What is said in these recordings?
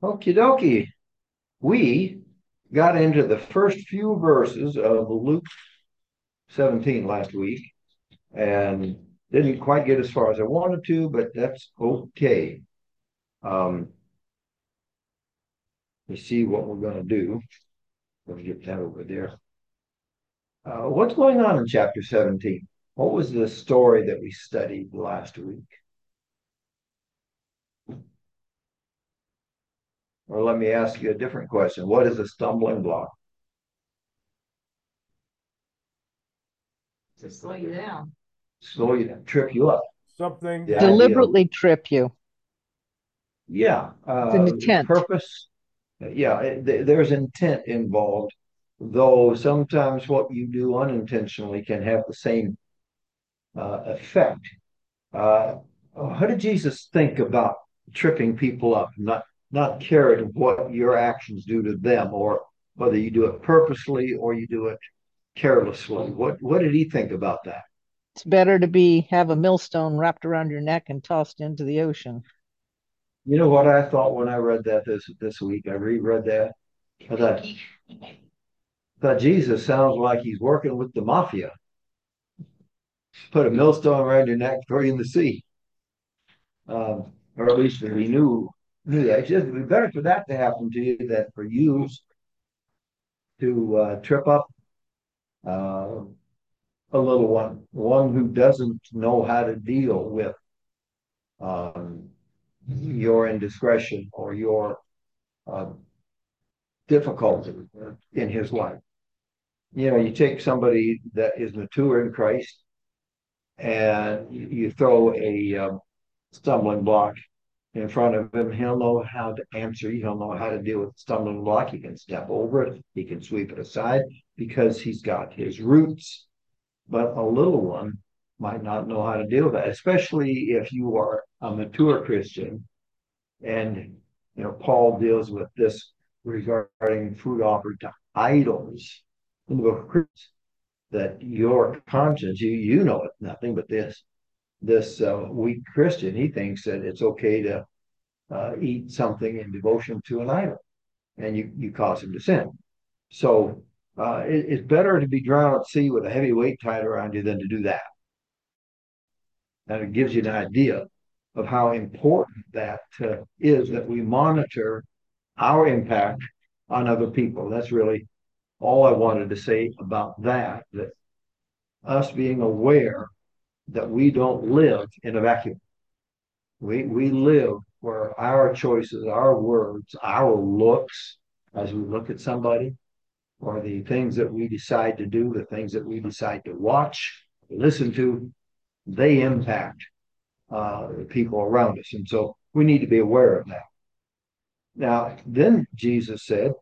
Okie dokie. We got into the first few verses of Luke 17 last week and didn't quite get as far as I wanted to, but that's okay. Um, you see what we're going to do. Let me get that over there. What's going on in chapter 17? What was the story that we studied last week? Or let me ask you a different question. What is a stumbling block? To slow you down. Slow you down, trip you up. Something The that idea of, Deliberately trip you. yeah, It's an intent. purpose. Yeah, there's intent involved, though sometimes what you do unintentionally can have the same effect. Uh, how did Jesus think about tripping people up, not caring what your actions do to them, or whether you do it purposely or you do it carelessly? What did he think about that? It's better to be have a millstone wrapped around your neck and tossed into the ocean. You know what I thought when I read that this week? I reread that. I thought Jesus sounds like he's working with the mafia. Put a millstone around your neck, throw you in the sea. Or at least he knew that. It'd be better for that to happen to you than for you to trip up uh, a little one who doesn't know how to deal with um, your indiscretion or your uh, difficulty in his life. You know, you take somebody that is mature in Christ and you throw a stumbling block in front of him, he'll know how to answer you. He'll know how to deal with the stumbling block. He can step over it. He can sweep it aside because he's got his roots. But a little one might not know how to deal with that, especially if you are a mature Christian. And Paul deals with this regarding food offered to idols in the book of Corinthians, that your conscience, you know it's nothing but this weak Christian. He thinks that it's okay to eat something in devotion to an idol, and you cause him to sin. So it's better to be drowned at sea with a heavy weight tied around you than to do that. And it gives you an idea of how important that is, that we monitor our impact on other people. That's really all I wanted to say about that. That us being aware that we don't live in a vacuum. We live where our choices, our words, our looks, as we look at somebody, or the things that we decide to do, the things that we decide to watch, listen to, they impact people around us. And so we need to be aware of that. Now, then Jesus said,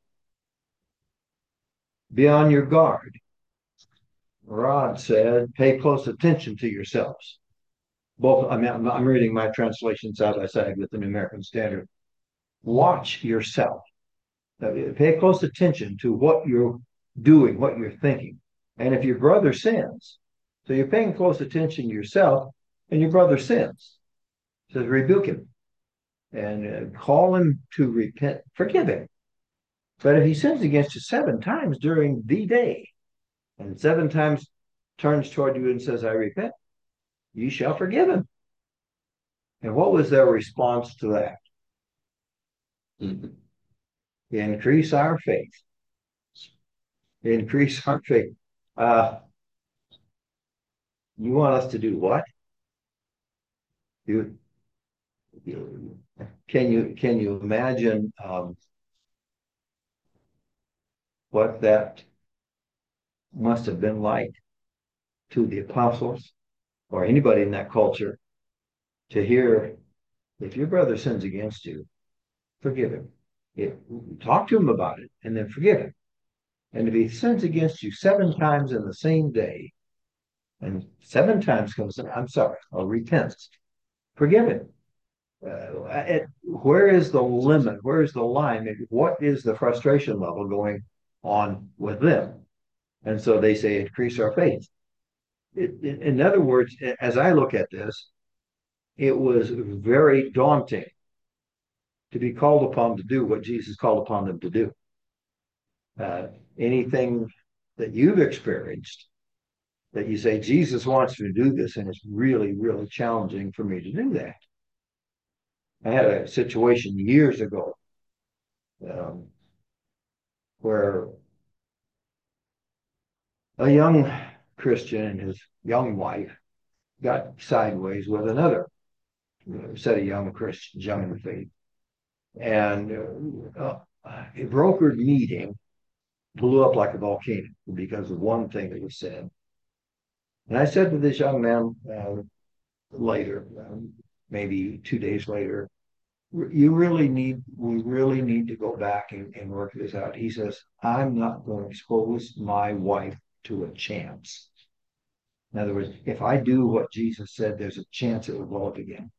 be on your guard. Rod said, pay close attention to yourselves. Both, I mean, I'm reading my translation side by side with the New American Standard. Watch yourself. Pay close attention to what you're doing, what you're thinking. And if your brother sins, so you're paying close attention to yourself, and your brother sins, says rebuke him and call him to repent, forgive him. But if he sins against you 7 times during the day, and 7 times turns toward you and says, I repent, you shall forgive him. And what was their response to that? Increase our faith. Increase our faith. Uh, you want us to do what? You, can you imagine what that must have been like to the apostles or anybody in that culture to hear, if your brother sins against you, forgive him. It, talk to him about it and then forgive him. And if he sins against you 7 times in the same day, and 7 times comes, I'm sorry, I'll repent. Forgive him. Where is the limit? Where is the line? What is the frustration level going on with them? And so they say, increase our faith. In other words, as I look at this, it was very daunting to be called upon to do what Jesus called upon them to do. Anything that you've experienced that you say, Jesus wants me to do this, and it's really, really challenging for me to do that. I had a situation years ago where a young Christian and his young wife got sideways with another set of young Christians, young in the faith. And a brokered meeting blew up like a volcano because of one thing that was said. And I said to this young man later, maybe 2 days later, we really need to go back and work this out. He says, I'm not going to expose my wife to a chance. In other words, if I do what Jesus said, there's a chance it will blow up again.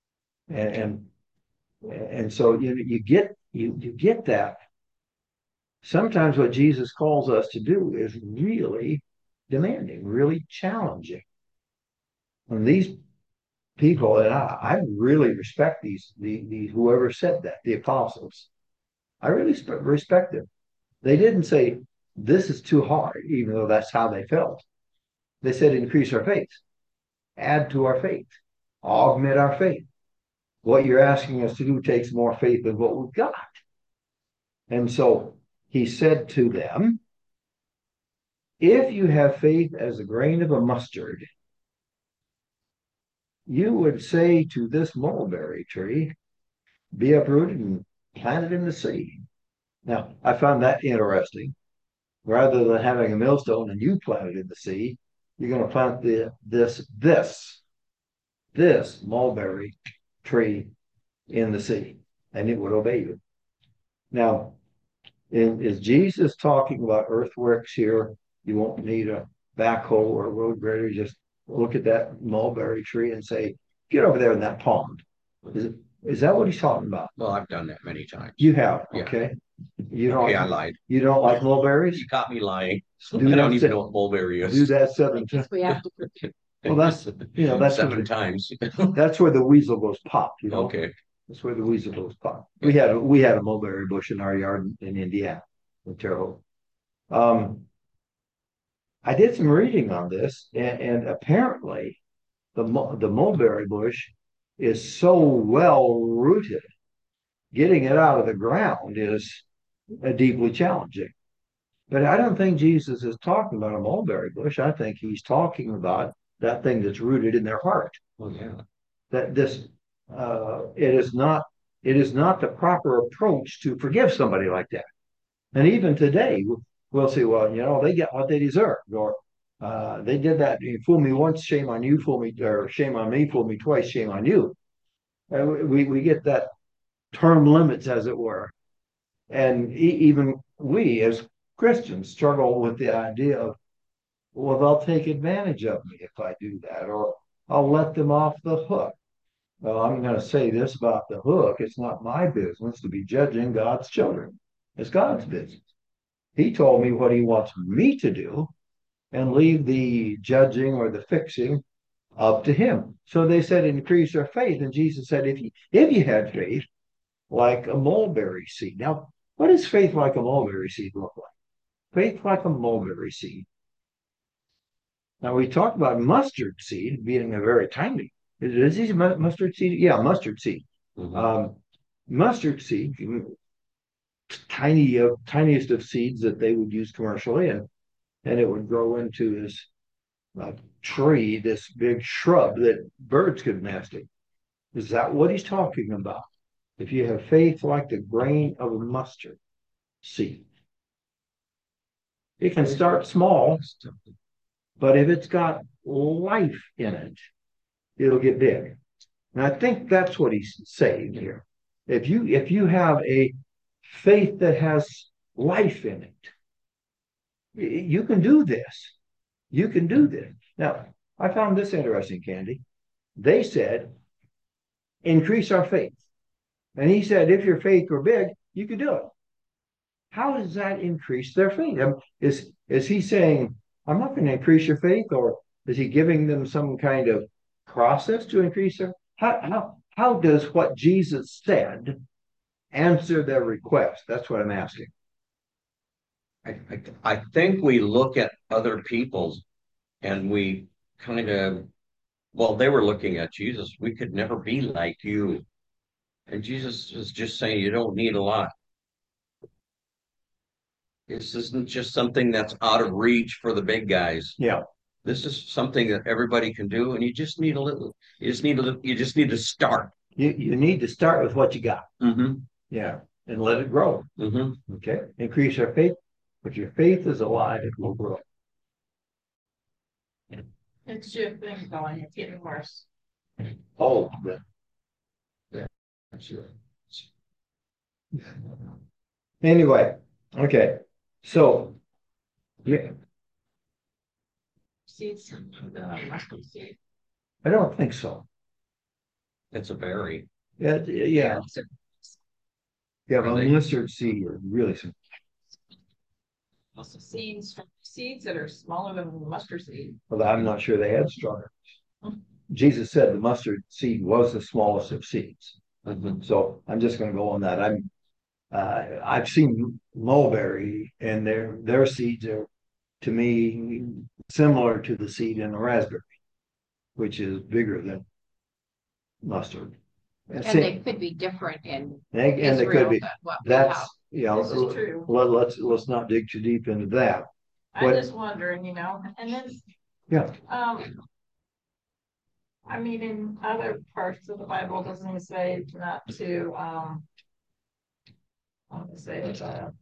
And so you get that. Sometimes what Jesus calls us to do is really demanding, really challenging. And these people, and I really respect these whoever said that, the apostles. I really respect them. They didn't say this is too hard, even though that's how they felt. They said increase our faith, add to our faith, augment our faith. What you're asking us to do takes more faith than what we've got. And so he said to them, if you have faith as a grain of a mustard, you would say to this mulberry tree, be uprooted and planted in the sea. Now, I found that interesting. Rather than having a millstone and you plant it in the sea, you're going to plant this mulberry tree in the sea, and it would obey you. Now, is Jesus talking about earthworks here? You won't need a backhoe or a road grader. Just look at that mulberry tree and say, get over there in that pond. Is that what he's talking about? Well, I've done that many times. You have, Yeah. okay. You Okay, don't I lied. you don't like mulberries? You caught me lying. Do I that don't even se- know what mulberry is. Do that 7 times. We have to. Well, that's that's seven times. that's where the weasel goes pop. Okay. That's where the weasel goes pop. We had a mulberry bush in our yard in Indiana, in Terre Haute. I did some reading on this, and apparently the mulberry bush is so well rooted, getting it out of the ground is deeply challenging. But I don't think Jesus is talking about a mulberry bush. I think he's talking about that thing that's rooted in their heart. Oh yeah. That this it is not the proper approach to forgive somebody like that. And even today, we'll say, well, they get what they deserve, or they did that. You fool me once, shame on you. Fool me, or shame on me. Fool me twice, shame on you. We get that term limits, as it were, and even we as Christians struggle with the idea of, well, they'll take advantage of me if I do that, or I'll let them off the hook. Well, I'm going to say this about the hook. It's not my business to be judging God's children. It's God's business. He told me what he wants me to do and leave the judging or the fixing up to him. So they said, increase our faith. And Jesus said, if you had faith like a mulberry seed. Now, what does faith like a mulberry seed look like? Faith like a mulberry seed. Now, we talked about mustard seed being a very tiny. Is this mustard seed? Yeah, mustard seed. Mm-hmm. Mustard seed, tiniest of seeds that they would use commercially, and it would grow into this tree, this big shrub that birds could nest in. Is that what he's talking about? If you have faith like the grain of a mustard seed, it can start small, but if it's got life in it, it'll get big. And I think that's what he's saying here. If you have a faith that has life in it, you can do this. You can do this. Now, I found this interesting, Candy. They said, increase our faith. And he said, if your faith were big, you could do it. How does that increase their faith? Is he saying, I'm not going to increase your faith, or is he giving them some kind of process to increase their? How does what Jesus said answer their request? That's what I'm asking. I think we look at other people's and we kind of, well, they were looking at Jesus. We could never be like you. And Jesus is just saying, you don't need a lot. This isn't just something that's out of reach for the big guys. Yeah. This is something that everybody can do, and you just need a little. You just need to start. You need to start with what you got. Mm-hmm. Yeah. And let it grow. Mm-hmm. Okay. Increase your faith. If your faith is alive, it will grow. It's your thing going, it's getting worse. Oh, yeah. Sure. Anyway, okay. So, yeah, Seeds, the mustard seed. I don't think so. It's a berry. Yeah, yeah. Yeah, but Really? mustard seed are really simple. Also seeds that are smaller than mustard seed. Well, I'm not sure they had stronger. Jesus said the mustard seed was the smallest of seeds. Mm-hmm. So I'm just going to go on that. I've seen mulberry, and their seeds are, to me, similar to the seed in a raspberry, which is bigger than mustard. And they could be different in And they could Israel be. than what we That's have. This is true. let's not dig too deep into that. I'm just wondering, and then, Yeah. I mean, in other parts of the Bible, doesn't it say not to, say it,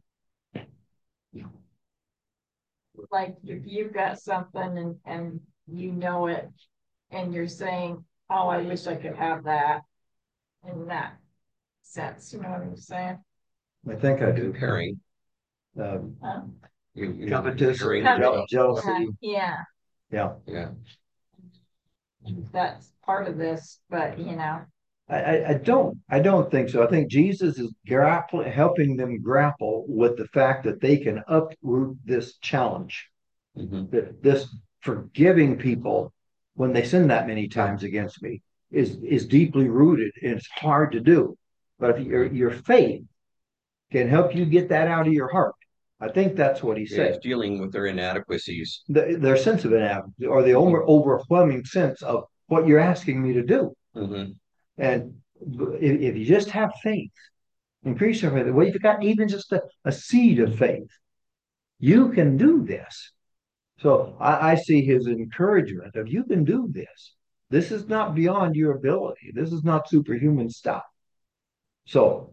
like if you've got something and you know it, and you're saying, oh, I wish I could have that, in that sense, you know what I'm saying? I think I do. Comparing. Huh? You Covetous, comparing jealousy. Yeah, Yeah. Yeah. that's part of this, but I don't think so. I think Jesus is helping them grapple with the fact that they can uproot this challenge. Mm-hmm. That this forgiving people when they sin that many times against me is deeply rooted and it's hard to do. But if your faith can help you get that out of your heart, I think that's what he said. He's dealing with their inadequacies. Their sense of inadequacy or the overwhelming sense of what you're asking me to do. Mm-hmm. And if you just have faith, increase your faith. Well, you've got even just a seed of faith, you can do this. So I see his encouragement of you can do this. This is not beyond your ability. This is not superhuman stuff. So,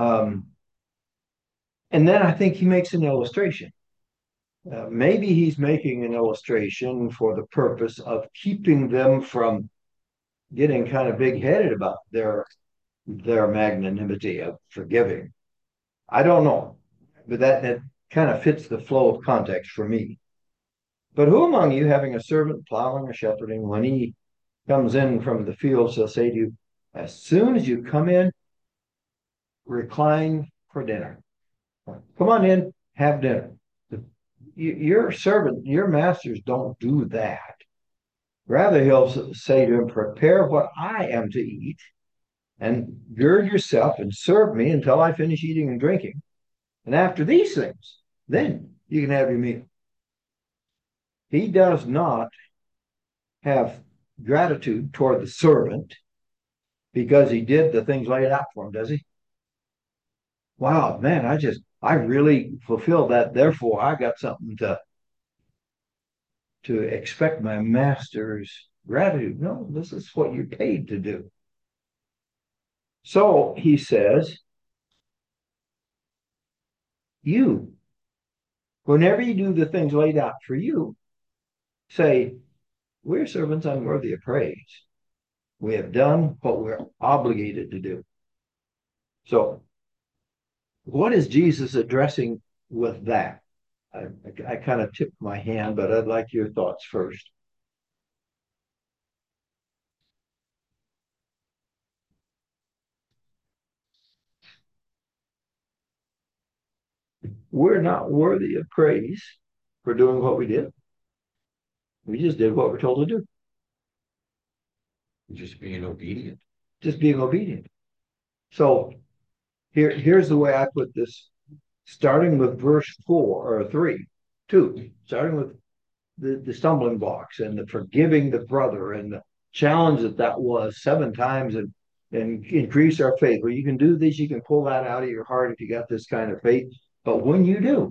and then I think he makes an illustration. Maybe he's making an illustration for the purpose of keeping them from getting kind of big-headed about their magnanimity of forgiving. I don't know, but that kind of fits the flow of context for me. But who among you, having a servant plowing or shepherding, when he comes in from the field, shall say to you, as soon as you come in, recline for dinner. Come on in, have dinner. Your servant, your masters don't do that. Rather, he'll say to him, prepare what I am to eat, and gird yourself and serve me until I finish eating and drinking. And after these things, then you can have your meal. He does not have gratitude toward the servant because he did the things laid out for him, does he? Wow, man, I really fulfilled that. Therefore, I got something to expect my master's gratitude. No, this is what you're paid to do. So he says, you, whenever you do the things laid out for you, say, we're servants unworthy of praise. We have done what we're obligated to do. So, what is Jesus addressing with that? I kind of tipped my hand, but I'd like your thoughts first. We're not worthy of praise for doing what we did. We just did what we're told to do. Just being obedient. Just being obedient. So Here's the way I put this, starting with verse 4 or 3, 2, starting with the stumbling blocks and the forgiving the brother and the challenge that was 7 times and increase our faith. Well, you can do this, you can pull that out of your heart if you got this kind of faith. But when you do,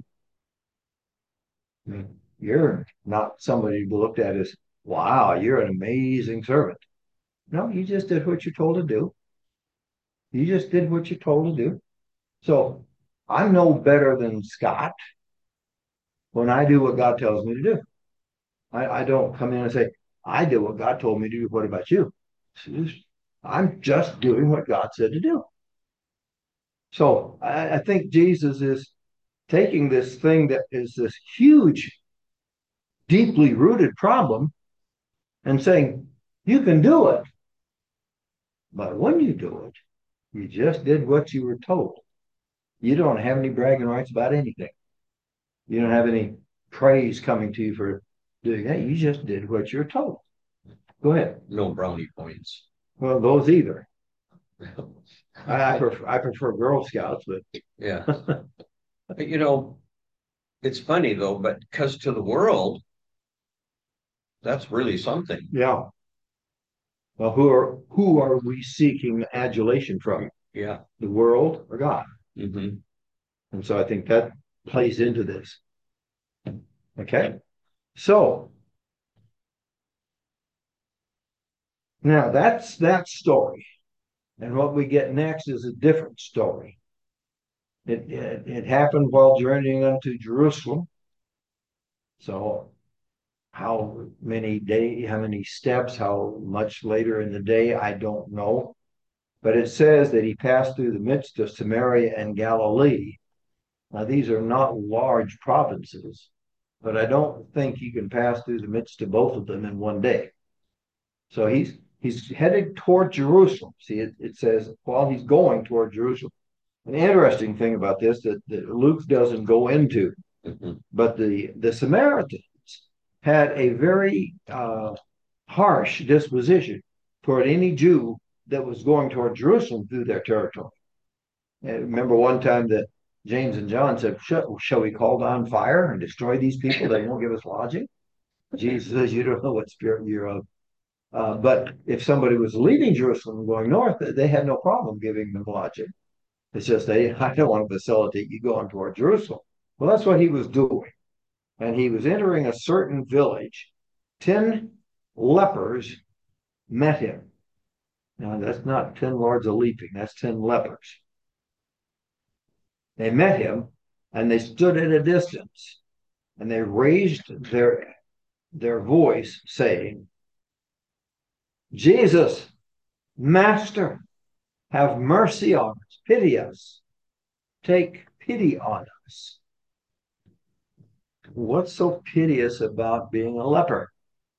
you're not somebody to be looked at as, wow, you're an amazing servant. No, you just did what you're told to do. You just did what you're told to do. So I'm no better than Scott when I do what God tells me to do. I don't come in and say, I did what God told me to do. What about you? I'm just doing what God said to do. So I think Jesus is taking this thing that is this huge, deeply rooted problem and saying, you can do it. But when you do it, you just did what you were told. You don't have any bragging rights about anything. You don't have any praise coming to you for doing that. You just did what you're told. Go ahead. No brownie points. Well, those either. I prefer Girl Scouts, but Yeah. But it's funny though, but because to the world, that's really something. yeah. Well, who are we seeking adulation from? Yeah. The world or God? Hmm. And so I think that plays into this. Okay. So now that's that story. And what we get next is a different story. It happened while journeying unto Jerusalem. So how many steps, how much later in the day, I don't know. But it says that he passed through the midst of Samaria and Galilee. Now, these are not large provinces, but I don't think you can pass through the midst of both of them in one day. So he's headed toward Jerusalem. See, it says while he's going toward Jerusalem. An interesting thing about this that Luke doesn't go into, but the Samaritans had a very harsh disposition toward any Jew that was going toward Jerusalem through their territory. And remember one time that James and John said, shall we call down fire and destroy these people? They won't give us lodging. Jesus says, you don't know what spirit you're of. But if somebody was leaving Jerusalem and going north, they had no problem giving them lodging. It's just I don't want to facilitate you going toward Jerusalem. Well, that's what he was doing. And he was entering a certain village. 10 lepers met him. Now, that's not 10 lords a leaping, that's 10 lepers. They met him and they stood at a distance and they raised their voice saying, Jesus, Master, have mercy on us, pity us, take pity on us. What's so piteous about being a leper?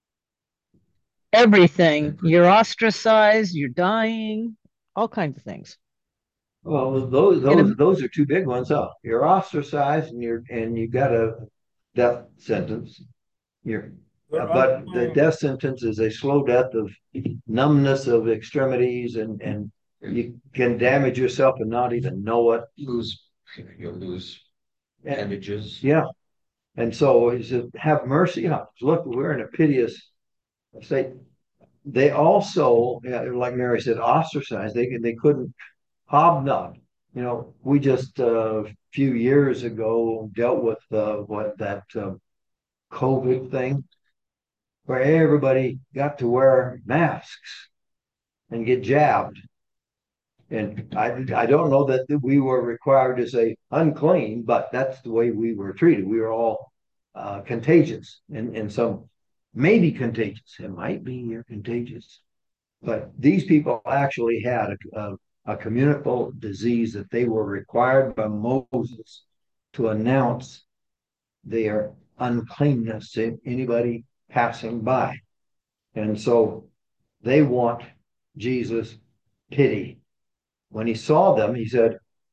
Everything. You're ostracized, you're dying, all kinds of things. Well, those are two big ones, huh? You're ostracized and you got a death sentence. But the death sentence is a slow death of numbness of extremities and you can damage yourself and not even know it. You'll lose bandages. Yeah. And so he said, have mercy on us. Look, we're in a piteous state. They also, like Mary said, ostracized. They couldn't hobnob. We just a few years ago dealt with that COVID thing, where everybody got to wear masks and get jabbed. And I don't know that we were required to say unclean, but that's the way we were treated. We were all contagious, and some maybe contagious. It might be you're contagious, but these people actually had a communicable disease that they were required by Moses to announce their uncleanness to anybody passing by. And so they want Jesus' pity. When he saw them, he said,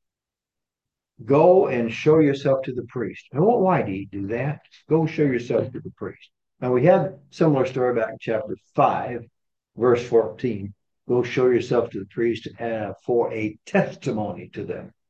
go and show yourself to the priest. And why did he do that? Go show yourself to the priest. Now we had a similar story back in chapter 5, verse 14. Go show yourself to the priest for a testimony to them.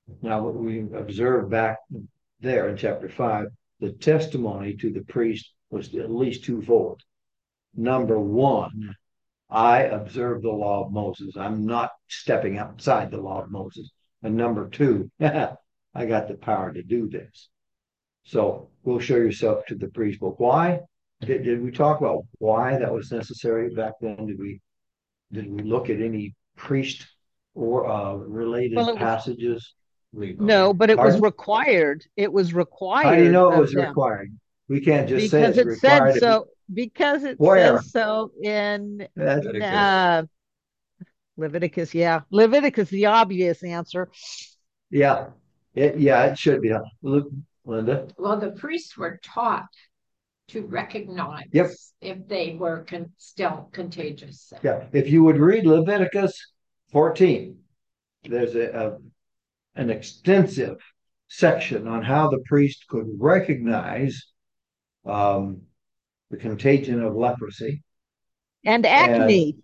Now, what we observed back there in chapter 5, the testimony to the priest was at least twofold. Number one, I observe the law of Moses. I'm not stepping outside the law of Moses. And number two, I got the power to do this. So we'll show yourself to the priest. But why? Did we talk about why that was necessary back then? Did we look at any priest or related Well, it was, passages? no, but it was Pardon? required. It was How do you required know it of was them required? We can't just say because it's it said required. so. Because it Where? says so in Leviticus. Leviticus. Yeah, Leviticus, the obvious answer. Yeah, it should be. Look, Linda. Well, the priests were taught to recognize Yep. if they were still contagious. Yeah, if you would read Leviticus 14, there's an extensive section on how the priest could recognize the contagion of leprosy, And and acne.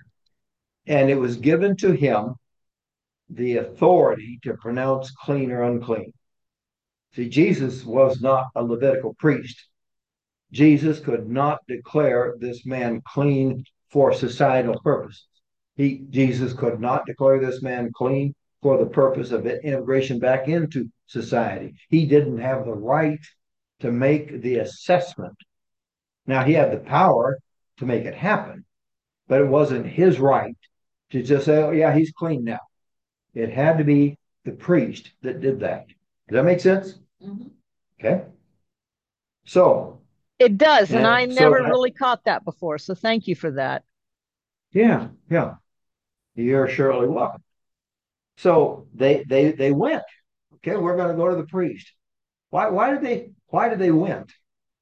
it was given to him the authority to pronounce clean or unclean. See, Jesus was not a Levitical priest. Jesus could not declare this man clean for societal purposes. Jesus could not declare this man clean for the purpose of integration back into society. He didn't have the right to make the assessment. Now, he had the power to make it happen, but it wasn't his right to just say, oh, yeah, he's clean now. It had to be the priest that did that. Does that make sense? Mhm. Okay. So, It does, and I and so, never really caught that before. So thank you for that. yeah, you're surely welcome. So they went. Okay, we're going to go to the priest. Why did they went?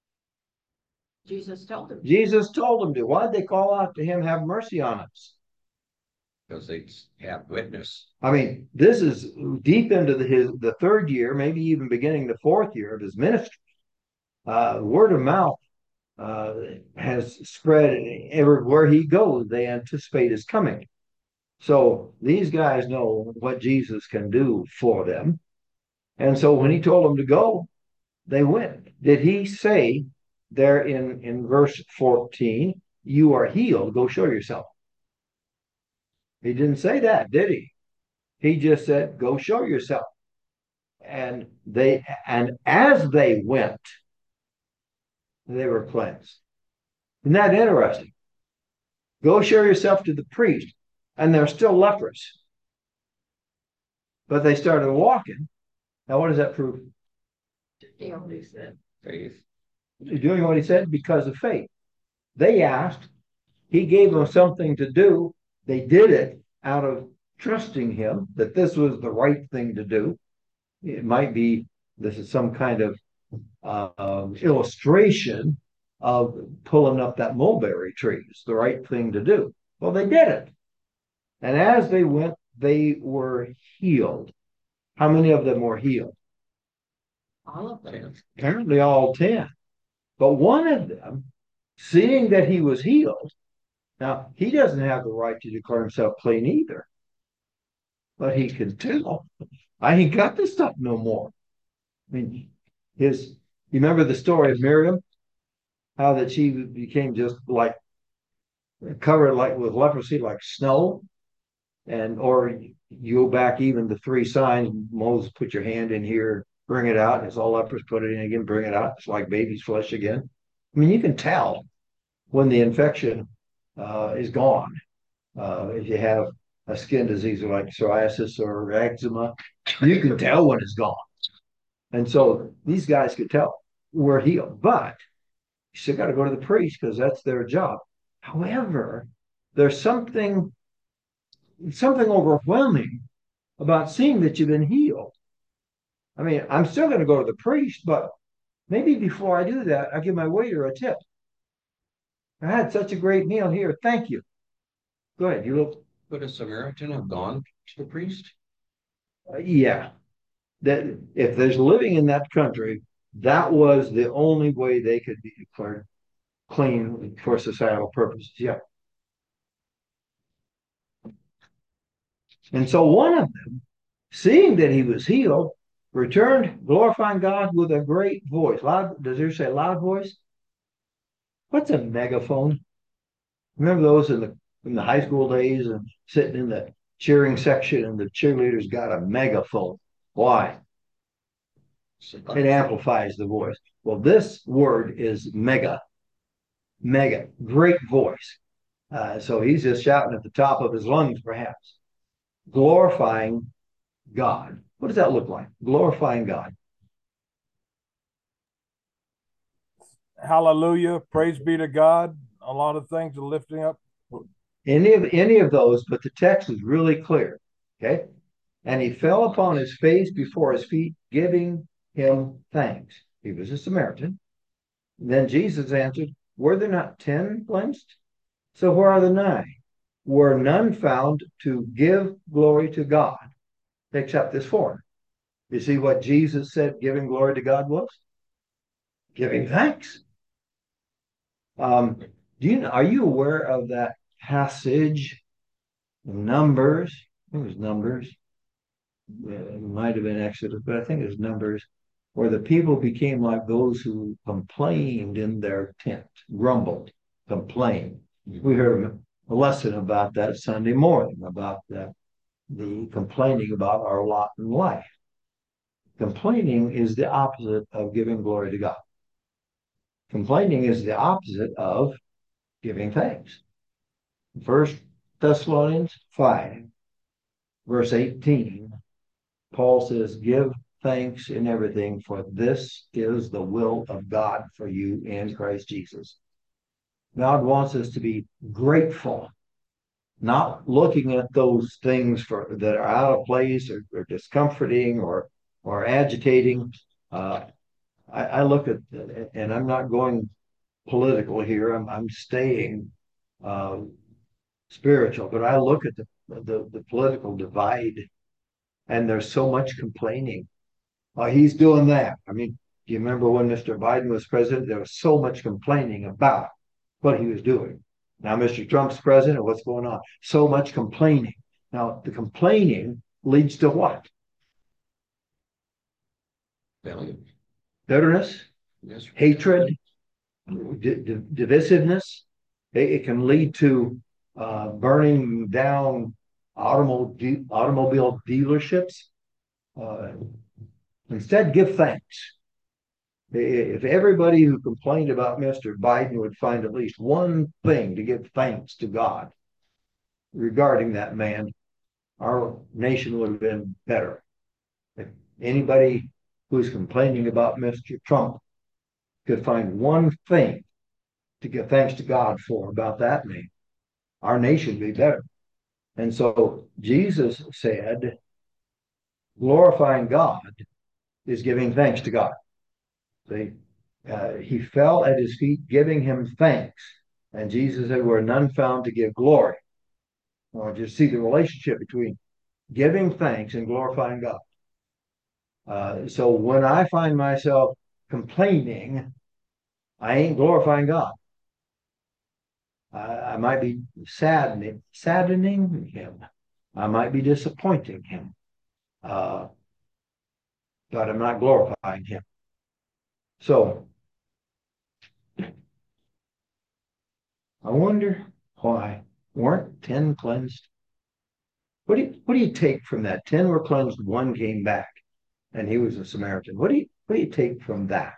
Jesus told them. Jesus told them to. Why did they call out to him, have mercy on us? Because they have witness. I mean, this is deep into the third year, maybe even beginning the fourth year of his ministry. Word of mouth has spread everywhere he goes. They anticipate his coming. So these guys know what Jesus can do for them. And so when he told them to go, they went. Did he say there in verse 14, you are healed, go show yourself? He didn't say that, did he? He just said, go show yourself. And as they went, they were cleansed. Isn't that interesting? Go show yourself to the priest, and they're still leprous. But they started walking. Now, what does that prove? They only said Faith. Doing what he said because of faith. They asked, he gave them something to do. They did it out of trusting him that this was the right thing to do. It might be this is some kind of illustration of pulling up that mulberry tree. It's the right thing to do. Well, they did it. And as they went, they were healed. How many of them were healed? all of them. Apparently all 10. But one of them, seeing that he was healed, now he doesn't have the right to declare himself clean either. But he can tell, I ain't got this stuff no more. I mean, you remember the story of Miriam? How that she became just like covered like with leprosy like snow, and or you go back even the three signs. Moses, put your hand in here, bring it out. It's all lepers, put it in again, bring it out. It's like baby's flesh again. I mean, you can tell when the infection is gone. If you have a skin disease like psoriasis or eczema, you can tell when it's gone. And so these guys could tell we're healed, but you still got to go to the priest because that's their job. However, there's something overwhelming about seeing that you've been healed. I mean, I'm still going to go to the priest, but maybe before I do that, I give my waiter a tip. I had such a great meal here. Thank you. Go ahead. You look. Could a Samaritan have gone to the priest? Yeah. That if there's living in that country, that was the only way they could be declared clean for societal purposes. Yeah. And so one of them seeing that he was healed, returned, glorifying God with a great voice. Loud, does there say loud voice? What's a megaphone? Remember those in the high school days and sitting in the cheering section and the cheerleaders got a megaphone. Why? It amplifies the voice. Well, this word is mega, mega, great voice. So he's just shouting at the top of his lungs, perhaps, glorifying God. What does that look like? Glorifying God. Hallelujah. Praise be to God. A lot of things are lifting up. Any of those, but the text is really clear. Okay. And he fell upon his face before his feet, giving him thanks. He was a Samaritan. Then Jesus answered, were there not 10 cleansed? So where are the 9? Were none found to give glory to God except this foreigner? You see what Jesus said giving glory to God was? Giving thanks. Are you aware of that passage in Numbers? I think it was Numbers. It might have been Exodus, but I think it was Numbers, where the people became like those who complained in their tent, grumbled, complained. We heard a lesson about that Sunday morning, about the complaining about our lot in life. Complaining is the opposite of giving glory to God. Complaining is the opposite of giving thanks. First Thessalonians 5, verse 18, Paul says, give thanks in everything, for this is the will of God for you in Christ Jesus. God wants us to be grateful, not looking at those things that are out of place or discomforting or agitating. I look at, and I'm not going political here. I'm staying spiritual, but I look at the political divide, and there's so much complaining. He's doing that. I mean, do you remember when Mr. Biden was president? There was so much complaining about what he was doing. Now, Mr. Trump's president, what's going on? So much complaining. Now, the complaining leads to what? Failure. Bitterness, Yes. hatred, divisiveness. It can lead to burning down automobile dealerships. Instead, give thanks. If everybody who complained about Mr. Biden would find at least one thing to give thanks to God regarding that man, our nation would have been better. If anybody who's complaining about Mr. Trump could find one thing to give thanks to God for about that man, our nation would be better. And so Jesus said, glorifying God is giving thanks to God. See, he fell at his feet, giving him thanks. And Jesus said, were none found to give glory. I want you to see the relationship between giving thanks and glorifying God. So when I find myself complaining, I ain't glorifying God. I might be saddening him. I might be disappointing him. But I'm not glorifying him. So I wonder why weren't 10 cleansed? What do you take from that? 10 were cleansed, one came back, and he was a Samaritan. What do you take from that?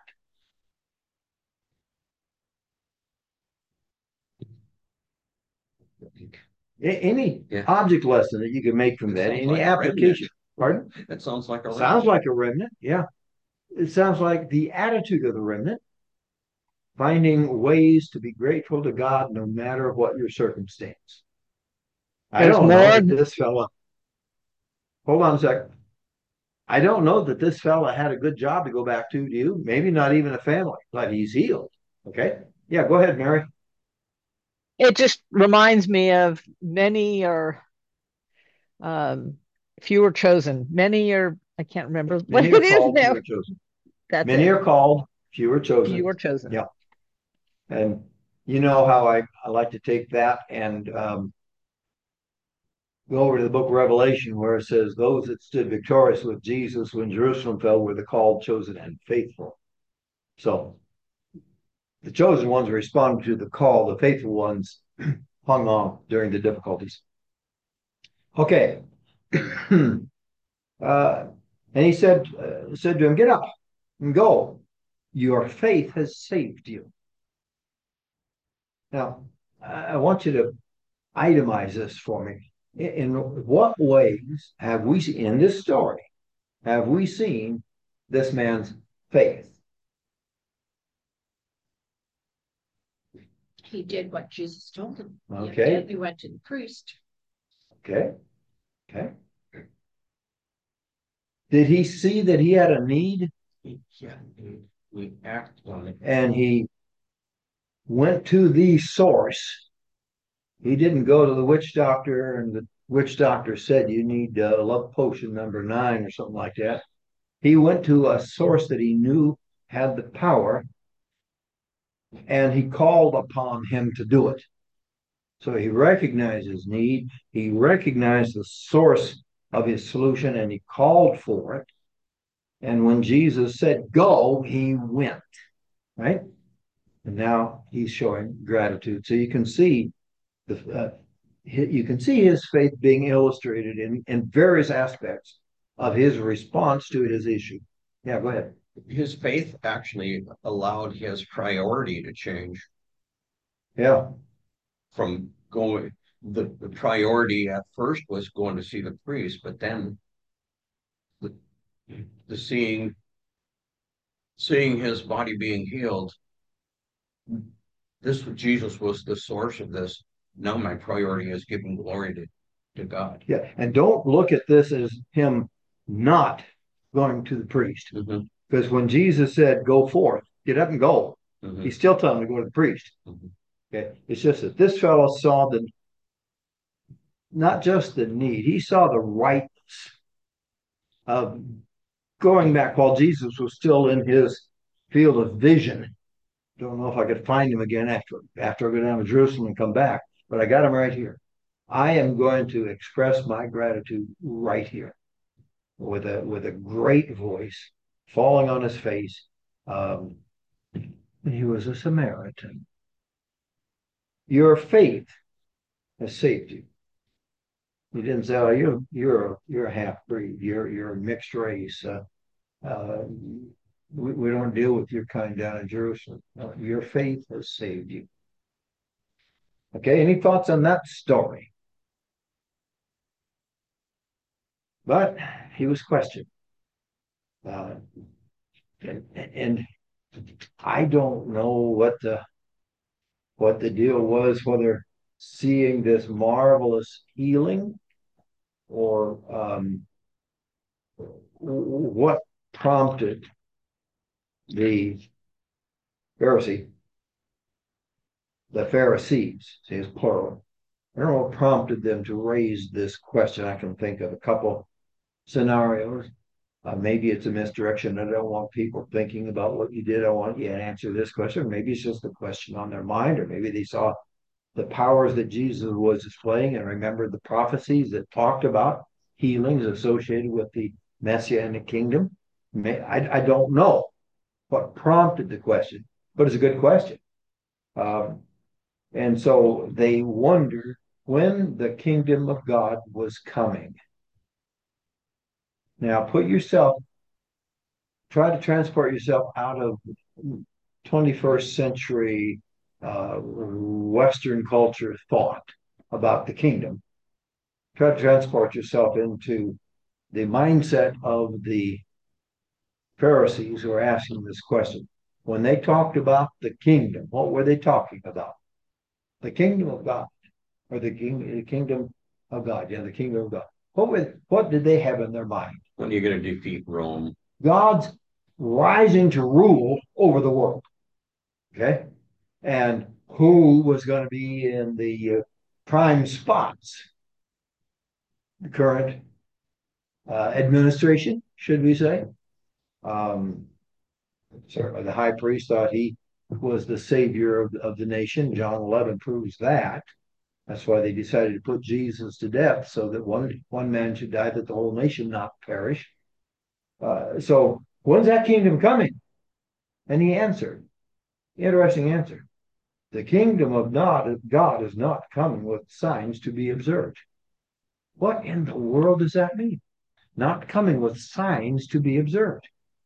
Any object lesson that you can make from that, any application. Pardon? That sounds like a remnant. Sounds like a remnant, yeah. It sounds like the attitude of the remnant, finding ways to be grateful to God no matter what your circumstance. I don't know that this fella, hold on a second. I don't know that this fella had a good job to go back to, do you? Maybe not even a family, but he's healed. Okay. Yeah, go ahead, Mary. It just reminds me of many are few are chosen. Many are, I can't remember what Many it are is called, few now. are chosen. That's Many it. are called, few are chosen. Few are chosen. Yeah. And you know how I like to take that and Go over to the book of Revelation where it says, those that stood victorious with Jesus when Jerusalem fell were the called, chosen, and faithful. So the chosen ones responded to the call, the faithful ones hung on during the difficulties. Okay. And he said to him, get up and go. Your faith has saved you. Now, I want you to itemize this for me. In what ways have we, in this story, have we seen this man's faith? He did what Jesus told him. Okay. He went to the priest. Okay. Okay. Did he see that he had a need? Yeah, we act on it. And he went to the source. He didn't go to the witch doctor and the witch doctor said you need love potion number 9 or something like that. He went to a source that he knew had the power and he called upon him to do it. So he recognized his need, he recognized the source of his solution, and he called for it. And when Jesus said go, he went, right? And now he's showing gratitude. So you can see his faith being illustrated in various aspects of his response to his issue. Yeah, go ahead. His faith actually allowed his priority to change. Yeah. From going, the priority at first was going to see the priest, but then the seeing his body being healed, Jesus was the source of this. Now my priority is giving glory to God. Yeah, and don't look at this as him not going to the priest, because when Jesus said, "Go forth, get up and go," he's still telling him to go to the priest. Okay, it's just that this fellow saw not just the need, he saw the rightness of going back while Jesus was still in his field of vision. Don't know if I could find him again after I go down to Jerusalem and come back, but I got him right here. I am going to express my gratitude right here with a great voice, falling on his face. He was a Samaritan. Your faith has saved you. He didn't say, "Oh, you're a half breed. You're a mixed race. We don't deal with your kind down in Jerusalem. No, your faith has saved you." Okay, any thoughts on that story? But he was questioned. And I don't know what the deal was, whether seeing this marvelous healing or what prompted the Pharisee, the Pharisees, see it's plural. I don't know what prompted them to raise this question. I can think of a couple scenarios. Maybe it's a misdirection. I don't want people thinking about what you did. I want you to answer this question. Maybe it's just a question on their mind, or maybe they saw the powers that Jesus was displaying and remembered the prophecies that talked about healings associated with the Messianic kingdom. I don't know what prompted the question, but it's a good question. And so they wondered when the kingdom of God was coming. Now try to transport yourself out of 21st century Western culture thought about the kingdom. Try to transport yourself into the mindset of the Pharisees who are asking this question. When they talked about the kingdom, what were they talking about? The kingdom of God, or the kingdom of God? Yeah, the kingdom of God. What did they have in their mind? When are you going to defeat Rome? God's rising to rule over the world. Okay, and who was going to be in the prime spots? The current administration, should we say? Certainly, the high priest thought he was the savior of the nation. John 11 proves that. That's why they decided to put Jesus to death so that one man should die, that the whole nation not perish. So when's that kingdom coming? And he answered, interesting answer. The kingdom of God is not coming with signs to be observed. What in the world does that mean? Not coming with signs to be observed.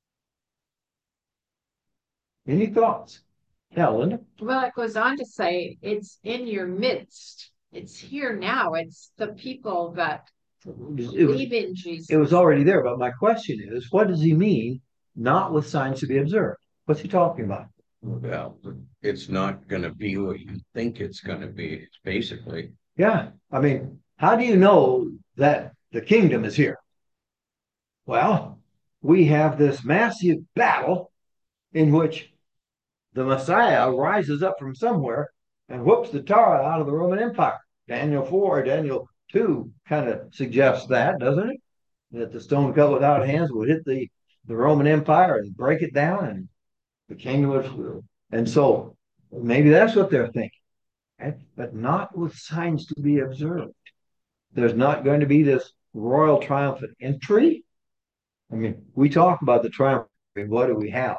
Any thoughts? Yeah, Linda? Well, it goes on to say, it's in your midst. It's here now. It's the people that believe in Jesus. It was already there, but my question is, what does he mean, not with signs to be observed? What's he talking about? Well, it's not going to be what you think it's going to be, basically. Yeah, I mean, how do you know that the kingdom is here? Well, we have this massive battle in which the Messiah rises up from somewhere and whoops the tar out of the Roman Empire. Daniel 4, Daniel 2 kind of suggests that, doesn't it? That the stone cut without hands would hit the Roman Empire and break it down, and the kingdom would. And so maybe that's what they're thinking, but not with signs to be observed. There's not going to be this royal triumphant entry. I mean, we talk about the triumph. What do we have?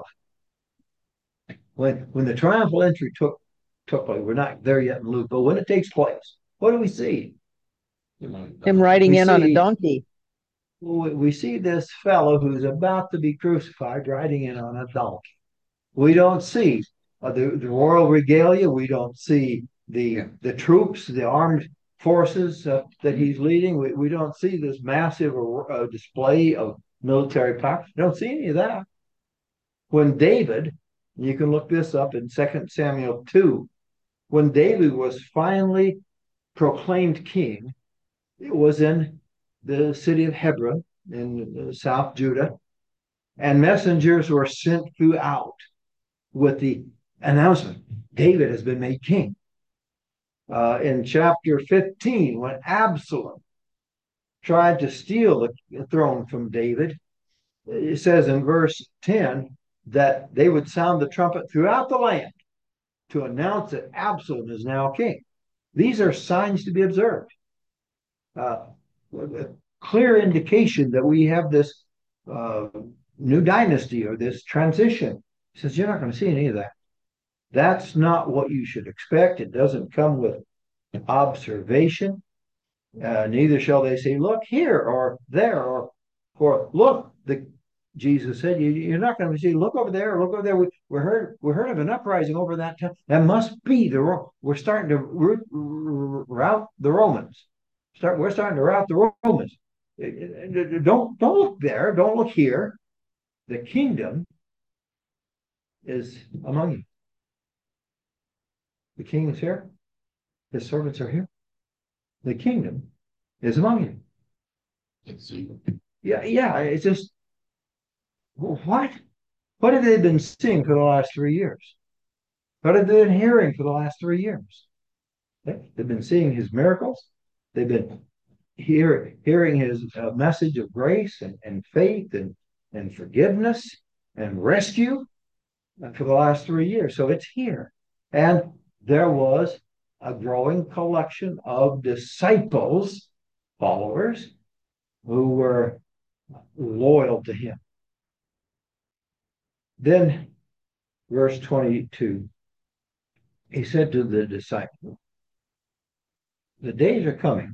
When the triumphal entry took place, we're not there yet in Luke, but when it takes place, what do we see? Him riding in on a donkey. We see this fellow who's about to be crucified riding in on a donkey. We don't see the royal regalia. We don't see the troops, the armed forces that he's leading. We don't see this massive display of military power. We don't see any of that. When David, you can look this up in 2 Samuel 2, when David was finally proclaimed king, it was in the city of Hebron in South Judah, and messengers were sent throughout with the announcement, David has been made king. In chapter 15, when Absalom tried to steal the throne from David, it says in verse 10 that they would sound the trumpet throughout the land to announce that Absalom is now king. These are signs to be observed. A clear indication that we have this new dynasty or this transition. He says, you're not going to see any of that. That's not what you should expect. It doesn't come with observation. Neither shall they say, look here or there, or look, Jesus said, you're not going to see, look over there, look over there. We heard of an uprising over that time. That must be we're starting to rout the Romans. We're starting to rout the Romans. Don't look there. Don't look here. The kingdom is among you. The king is here. His servants are here. The kingdom is among you. It's you. Yeah. It's just what? What have they been seeing for the last 3 years? What have they been hearing for the last 3 years? They've been seeing his miracles. They've been hearing his message of grace and faith and forgiveness and rescue for the last 3 years. So it's here. And there was a growing collection of disciples, followers, who were loyal to him. Then, verse 22, he said to the disciples, the days are coming.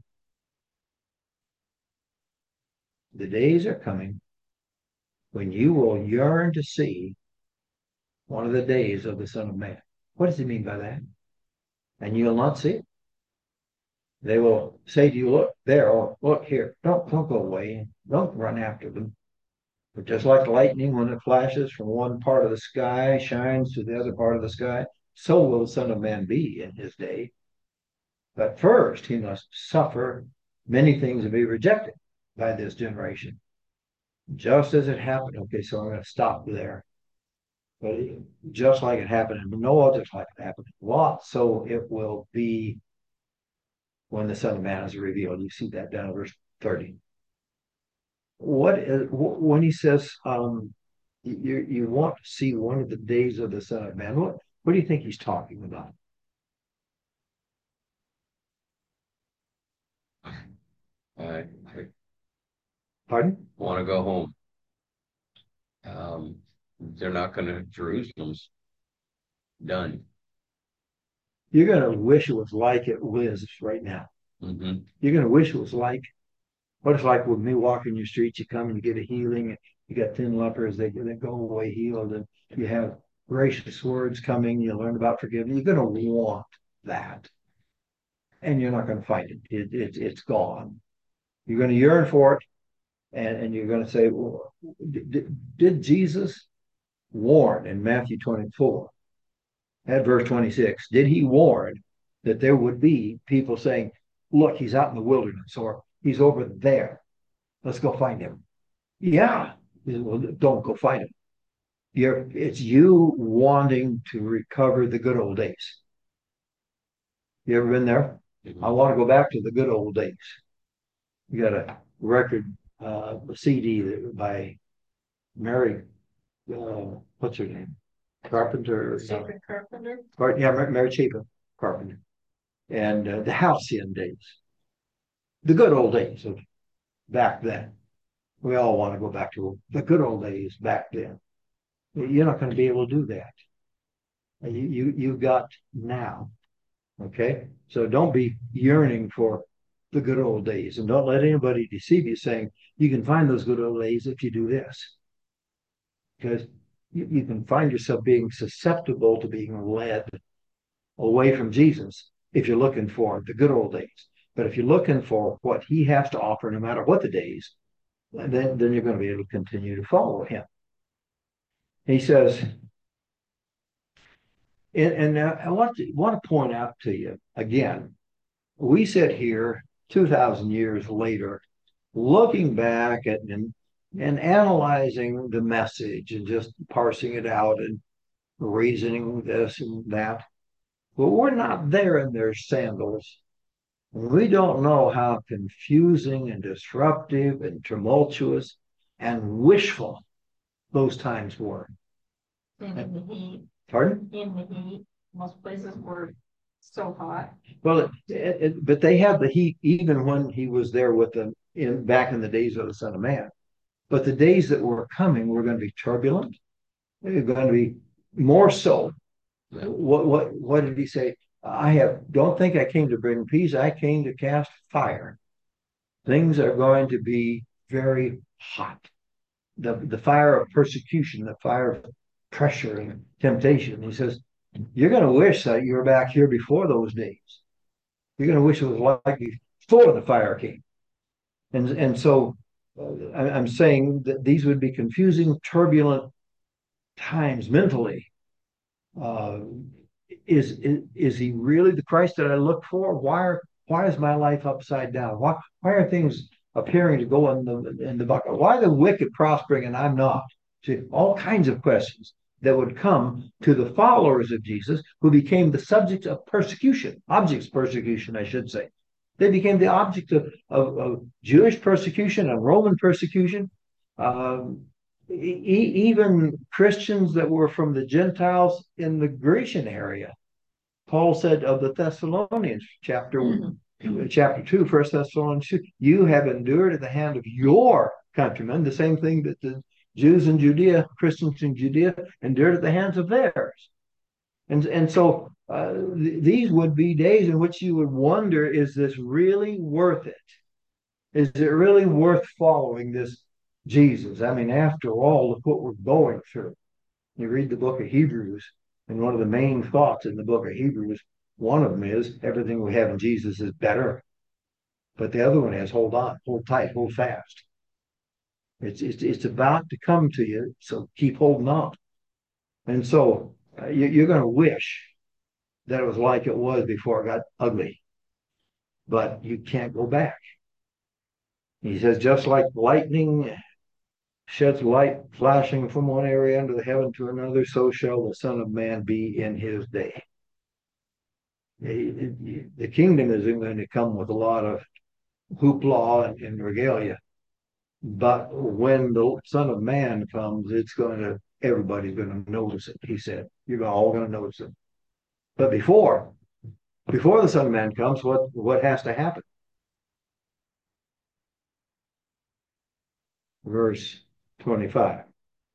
The days are coming when you will yearn to see one of the days of the Son of Man. What does he mean by that? And you'll not see it. They will say to you, look there, or look here. Don't go away. Don't run after them. But just like lightning, when it flashes from one part of the sky, shines to the other part of the sky, so will the Son of Man be in his day. But first, he must suffer many things and be rejected by this generation. Just as it happened. Okay, so I'm going to stop there. But just like it happened in Noah, just like it happened in Lot, so it will be when the Son of Man is revealed. You see that down in verse 30. When he says you want to see one of the days of the Son of Man, what do you think he's talking about? I Pardon? want to go home. They're not going to, Jerusalem's done. You're going to wish it was like it was right now. Hmm. You're going to wish it was like what it's like with me walking your streets. You come and you get a healing. You got 10 lepers, they go away healed, and you have gracious words coming. You learn about forgiveness. You're going to want that, and you're not going to find it. It's gone. You're going to yearn for it, and you're going to say, well, did Jesus warn in Matthew 24 at verse 26? Did he warn that there would be people saying, look, he's out in the wilderness, or he's over there. Let's go find him. Yeah. Well, don't go find him. It's you wanting to recover the good old days. You ever been there? I want to go back to the good old days. You got a record, a CD by Mary, what's her name? Carpenter. Chapin Carpenter. Yeah, Mary Chapin Carpenter. And the halcyon days, the good old days of back then. We all want to go back to the good old days back then. You're not going to be able to do that. You got now. Okay. So don't be yearning for the good old days, and don't let anybody deceive you saying you can find those good old days if you do this. Because you can find yourself being susceptible to being led away from Jesus if you're looking for the good old days. But if you're looking for what he has to offer, no matter what the days, then you're going to be able to continue to follow him. He says, and I want to point out to you again, we sit here 2,000 years later, looking back at and analyzing the message and just parsing it out and reasoning this and that. But we're not there in their sandals. We don't know how confusing and disruptive and tumultuous and wishful those times were. In the heat. Pardon? In the heat. Most places were so hot. Well, but they had the heat even when he was there with them back in the days of the Son of Man. But the days that were coming were going to be turbulent. They're going to be more so. What did he say? Don't think I came to bring peace. I came to cast fire. Things are going to be very hot. The fire of persecution, the fire of pressure and temptation. He says, you're going to wish that you were back here before those days. You're going to wish it was like before the fire came. And so I'm saying that these would be confusing, turbulent times mentally. Is he really the Christ that I look for? Why is my life upside down? Why are things appearing to go in the bucket? Why are the wicked prospering and I'm not? See, all kinds of questions that would come to the followers of Jesus who became the subjects of persecution, objects of persecution, I should say. They became the object of Jewish persecution and Roman persecution. Even Christians that were from the Gentiles in the Grecian area. Paul said of the Thessalonians, chapter 2, 1 Thessalonians 2, you have endured at the hand of your countrymen, the same thing that the Jews in Judea, Christians in Judea, endured at the hands of theirs. And so these would be days in which you would wonder, is this really worth it? Is it really worth following this Jesus? I mean, after all, look what we're going through. You read the book of Hebrews, and one of the main thoughts in the book of Hebrews, one of them is everything we have in Jesus is better. But the other one is hold on, hold tight, hold fast. It's about to come to you, so keep holding on. And so you're going to wish that it was like it was before it got ugly, but you can't go back. He says, just like lightning sheds light flashing from one area under the heaven to another, so shall the Son of Man be in his day. The kingdom isn't going to come with a lot of hoopla and regalia, but when the Son of Man comes, everybody's going to notice it. He said, you're all going to notice it. But before the Son of Man comes, what has to happen? verse 25.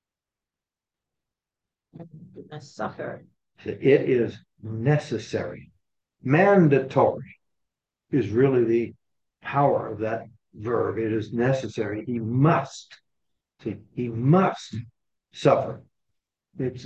Suffer. It is necessary. Mandatory is really the power of that verb. It is necessary. He must. See, he must suffer. It's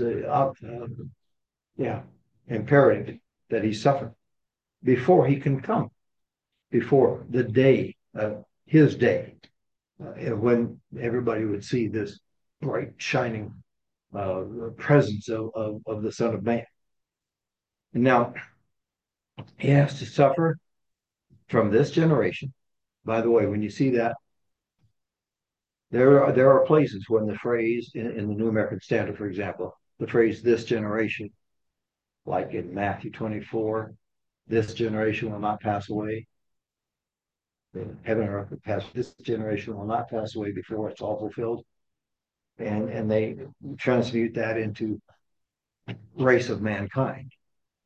imperative that he suffer before he can come, before the day, his day, when everybody would see this bright, shining presence of the Son of Man. And now, he has to suffer from this generation. By the way, when you see that, there are places when the phrase in the New American Standard, for example, the phrase "this generation," like in Matthew 24, "this generation will not pass away." Heaven and earth will pass. This generation will not pass away before it's all fulfilled. And they transmute that into race of mankind.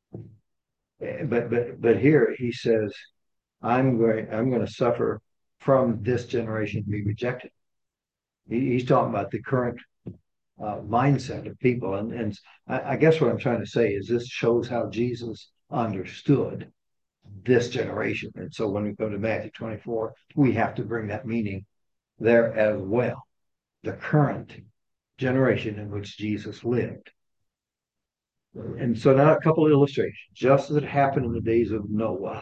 But here he says, I'm going to suffer from this generation to be rejected. He's talking about the current mindset of people. And I guess what I'm trying to say is this shows how Jesus understood this generation. And so when we go to Matthew 24, we have to bring that meaning there as well. The current generation in which Jesus lived. And so now a couple of illustrations. Just as it happened in the days of Noah,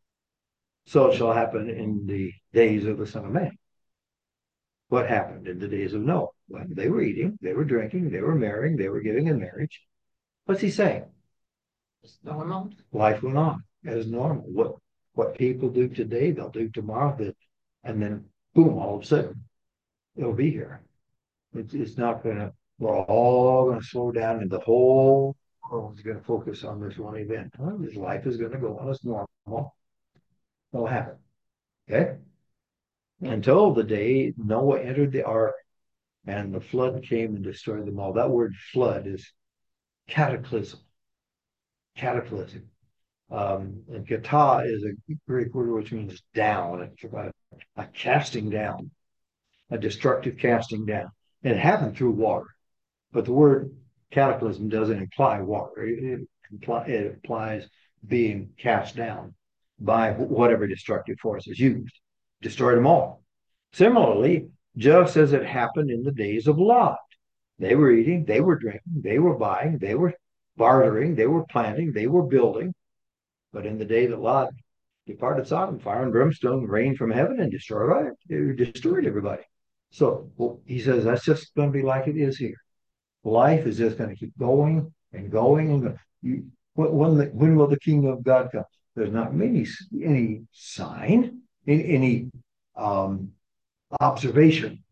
so it shall happen in the days of the Son of Man. What happened in the days of Noah? Well, they were eating, they were drinking, they were marrying, they were giving in marriage. What's he saying? It's normal. Life went on as normal. What people do today, they'll do tomorrow, and then boom, all of a sudden, it'll be here. It's not going to, we're all going to slow down, and the whole world is going to focus on this one event. His life is going to go on as normal. It'll happen. Okay? Until the day Noah entered the ark and the flood came and destroyed them all. That word flood is cataclysm. Cataclysm. And kata is a Greek word which means down. It's about a casting down, a destructive casting down. And it happened through water. But the word cataclysm doesn't imply water. It implies being cast down by whatever destructive force is used. Destroyed them all. Similarly, just as it happened in the days of Lot, they were eating, they were drinking, they were buying, they were bartering, they were planting, they were building. But in the day that Lot departed Sodom, fire and brimstone rained from heaven and destroyed everybody. So he says that's just going to be like it is here. Life is just going to keep going and going and going. When will the kingdom of God come? There's not any sign, any observation,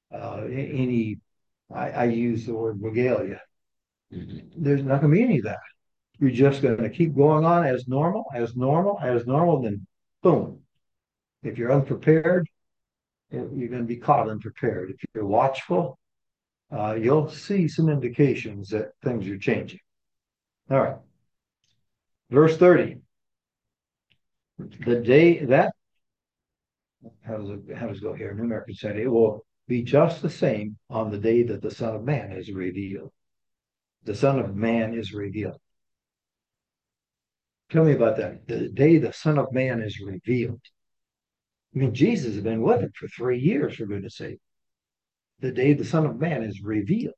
I use the word regalia. There's not going to be any of that. You're just going to keep going on as normal, then boom. If you're unprepared, you're going to be caught unprepared. If you're watchful, you'll see some indications that things are changing. All right. Verse 30. The day that, how does it go here? New American said it will be just the same on the day that the Son of Man is revealed. The Son of Man is revealed. Tell me about that. The day the Son of Man is revealed. I mean, Jesus has been with him for 3 years, for goodness sake. The day the Son of Man is revealed.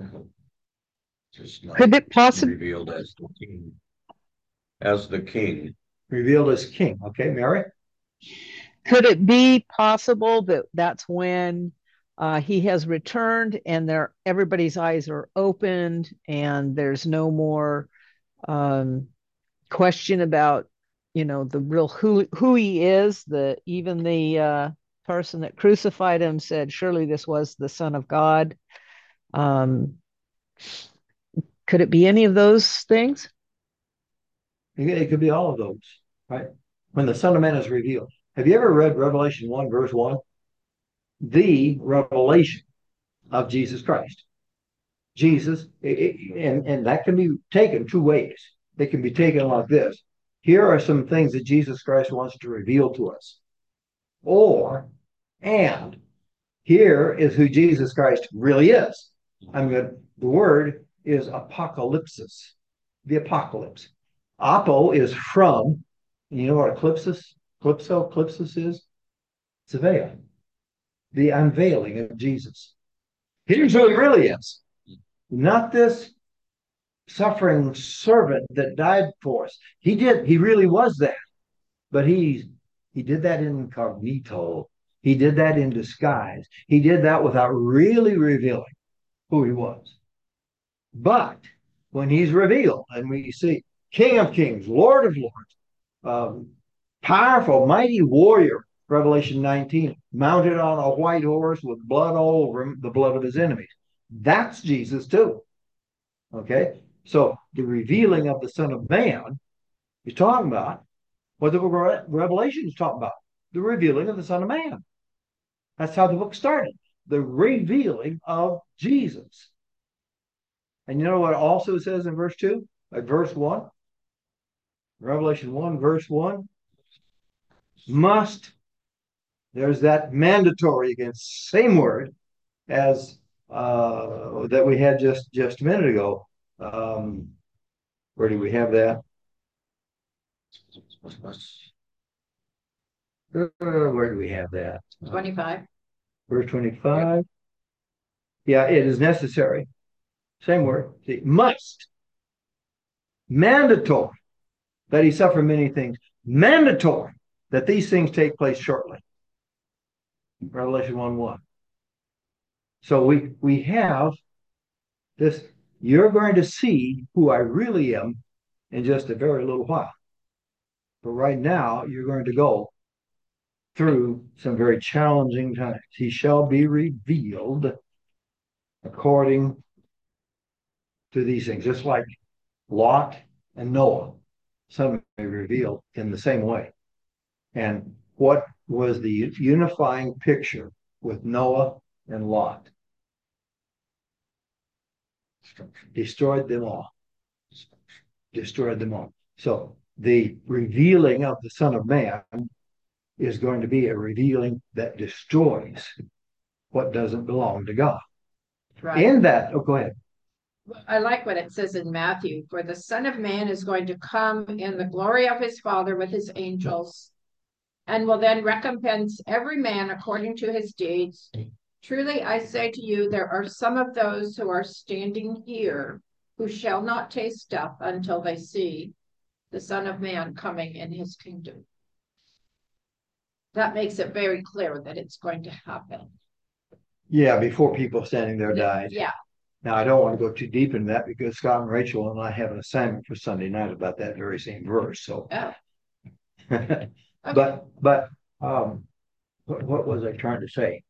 Could it possibly revealed as the king? As the king. Revealed as king. Okay, Mary? Could it be possible that that's when he has returned and everybody's eyes are opened and there's no more question about the real who he is? Even the person that crucified him said, surely this was the Son of God. Could it be any of those things? It could be all of those, right? When the Son of Man is revealed. Have you ever read Revelation 1, verse 1? The revelation of Jesus Christ. Jesus, and that can be taken 2 ways. It can be taken like this. Here are some things that Jesus Christ wants to reveal to us. And Here is who Jesus Christ really is. The word is apocalypsis, the apocalypse. Apo is from, you know what eclipsis is? It's a veil, the unveiling of Jesus. Here's who he really is. Not this suffering servant that died for us. He really was that. But he did that incognito. He did that in disguise. He did that without really revealing who he was. But when he's revealed and we see King of Kings, Lord of Lords, powerful, mighty warrior, Revelation 19, mounted on a white horse with blood all over him, the blood of his enemies. That's Jesus too. Okay? So the revealing of the Son of Man is talking about what the book of Revelation is talking about, the revealing of the Son of Man. That's how the book started, the revealing of Jesus. And you know what it also says in verse 2? Verse 1? Revelation 1, verse 1. Must, there's that mandatory again, same word as that we had just a minute ago. Where do we have that? Where do we have that? 25. Verse 25. Yeah, it is necessary. Same word. See, must. Mandatory that he suffer many things. Mandatory that these things take place shortly. Revelation 1:1. So we have this. You're going to see who I really am in just a very little while. But right now, you're going to go through some very challenging times. He shall be revealed according to these things, just like Lot and Noah, some may revealed in the same way. And what was the unifying picture with Noah and Lot? Destroyed them all. Destroyed them all. So the revealing of the Son of Man is going to be a revealing that destroys what doesn't belong to God. Right. In that, go ahead. I like what it says in Matthew, for the Son of Man is going to come in the glory of his Father with his angels, and will then recompense every man according to his deeds. Truly I say to you, there are some of those who are standing here who shall not taste death until they see the Son of Man coming in his kingdom. That makes it very clear that it's going to happen. Yeah, before people standing there died. Yeah. Now, I don't want to go too deep into that because Scott and Rachel and I have an assignment for Sunday night about that very same verse. So, Okay. but what was I trying to say?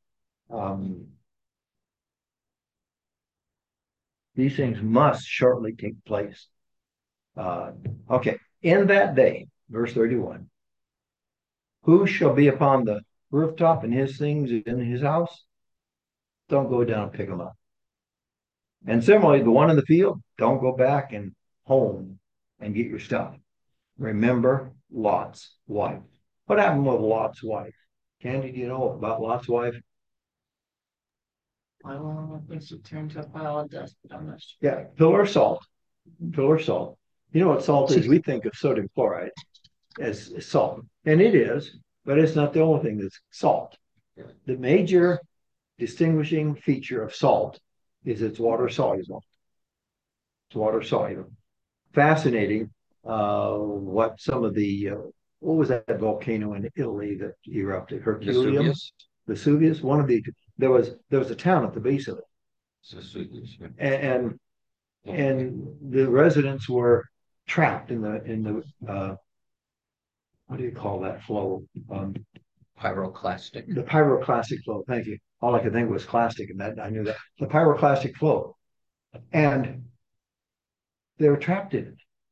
These things must shortly take place. Okay, in that day, verse 31, who shall be upon the rooftop and his things in his house? Don't go down and pick them up. And similarly, the one in the field, don't go back and home and get your stuff. Remember Lot's wife. What happened with Lot's wife? Candy, do you know about Lot's wife? I don't know if she turned to a pile of dust, but I'm not sure. Yeah, pillar of salt. Pillar of salt. You know what salt is? We think of sodium chloride as salt, and it is, but it's not the only thing that's salt. The major distinguishing feature of salt is it's water soluble. It's water soluble. Fascinating. What some of the what was that volcano in Italy that erupted? Herculeum, Vesuvius. One of the there was a town at the base of it, and the residents were trapped in the what do you call that flow? Pyroclastic. The pyroclastic flow. Thank you. All I could think was clastic, and that I knew that the pyroclastic flow, and they were trapped in it.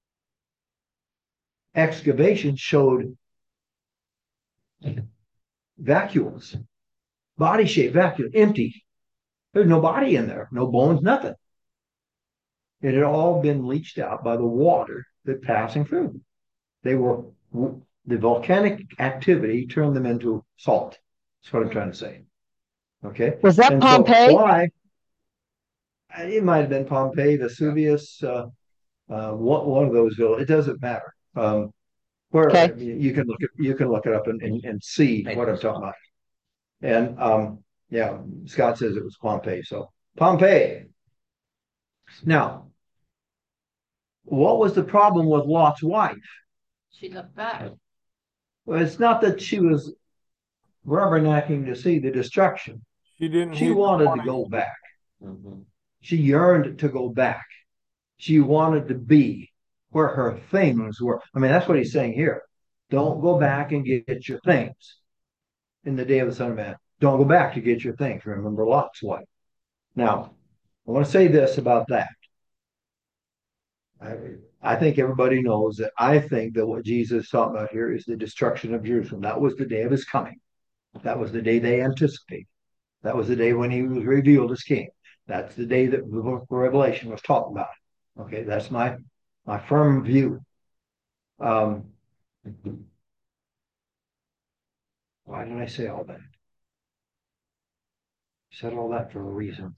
Excavation showed vacuoles, body shaped vacuole, empty. There's no body in there, no bones, nothing. It had all been leached out by the water that passing through. The volcanic activity turned them into salt. That's what I'm trying to say. Okay. Was that And so Pompeii? why? It might have been Pompeii, Vesuvius, one of those villages. It doesn't matter. Okay. Where you can look it up and see what I'm talking about. And yeah, Scott says it was Pompeii. So Pompeii. Now, what was the problem with Lot's wife? She looked back. Well, it's not that she was rubbernecking to see the destruction. She didn't She heed the wanted to warning. go back. Mhm. She yearned to go back. She wanted to be where her things were. I mean, that's what he's saying here. Don't go back and get your things in the day of the Son of Man. Don't go back to get your things. Remember Lot's wife. Now, I want to say this about that. I think everybody knows that I think that what Jesus is talking about here is the destruction of Jerusalem. That was the day of his coming. That was the day they anticipated. That was the day when he was revealed as king. That's the day that the book of Revelation was talking about. Okay, that's my firm view. Why did I say all that? I said all that for a reason.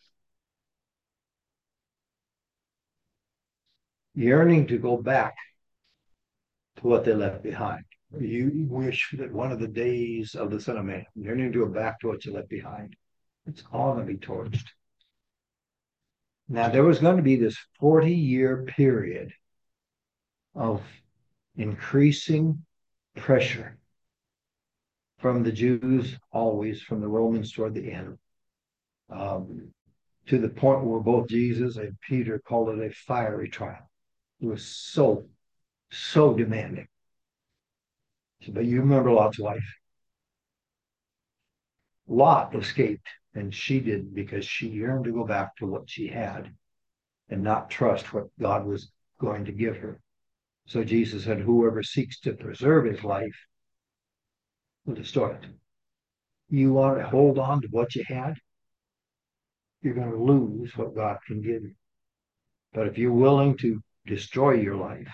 Yearning to go back to what they left behind. You wish that one of the days of the Son of Man, yearning to go back to what you left behind. It's all going to be torched. Now, there was going to be this 40-year period of increasing pressure from the Jews, always from the Romans toward the end, to the point where both Jesus and Peter called it a fiery trial. It was so demanding. But you remember Lot's wife. Lot escaped, and she didn't because she yearned to go back to what she had and not trust what God was going to give her. So Jesus said, whoever seeks to preserve his life will destroy it. You want to hold on to what you had, you're going to lose what God can give you. But if you're willing to destroy your life,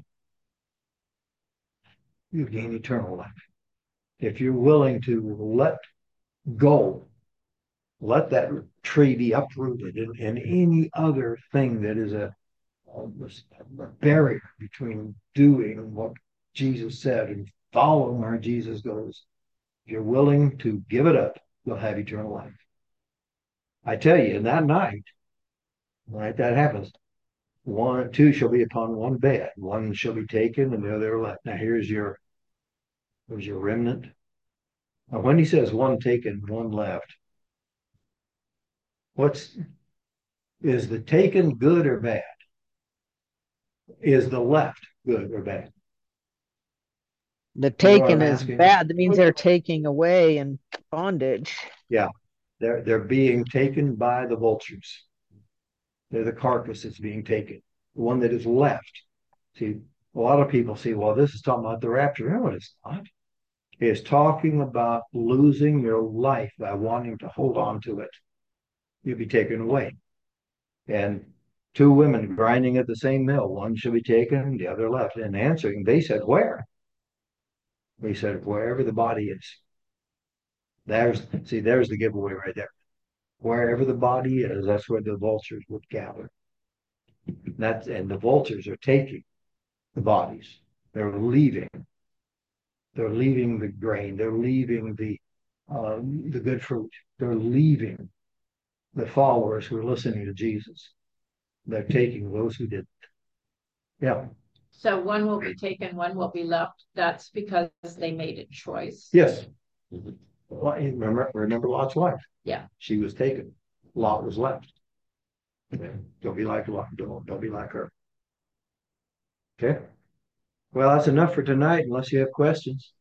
you gain eternal life. If you're willing to let go, let that tree be uprooted, and any other thing that is a barrier between doing what Jesus said and following where Jesus goes, if you're willing to give it up, you'll have eternal life. I tell you, in that night, right, that happens. Two shall be upon one bed. One shall be taken and the other left. Now here's your remnant. Now, when he says one taken, one left, is the taken good or bad? Is the left good or bad? The You know what taken I'm is asking? bad. That means they're taking away in bondage. Yeah, they're being taken by the vultures. They're the carcass that's being taken. The one that is left. See, a lot of people say, well, this is talking about the rapture. No, it's not. It's talking about losing your life by wanting to hold on to it. You'll be taken away. And two women grinding at the same mill, one shall be taken, the other left. And answering, they said, where? We said, wherever the body is. There's the giveaway right there. Wherever the body is, that's where the vultures would gather. And the vultures are taking the bodies. They're leaving. They're leaving the grain. They're leaving the good fruit. They're leaving the followers who are listening to Jesus. They're taking those who didn't. Yeah. So one will be taken, one will be left. That's because they made a choice. Yes. Mhm. Well, remember Lot's wife. Yeah. She was taken. Lot was left. Don't be like Lot. Don't be like her. Okay. Well, that's enough for tonight, unless you have questions.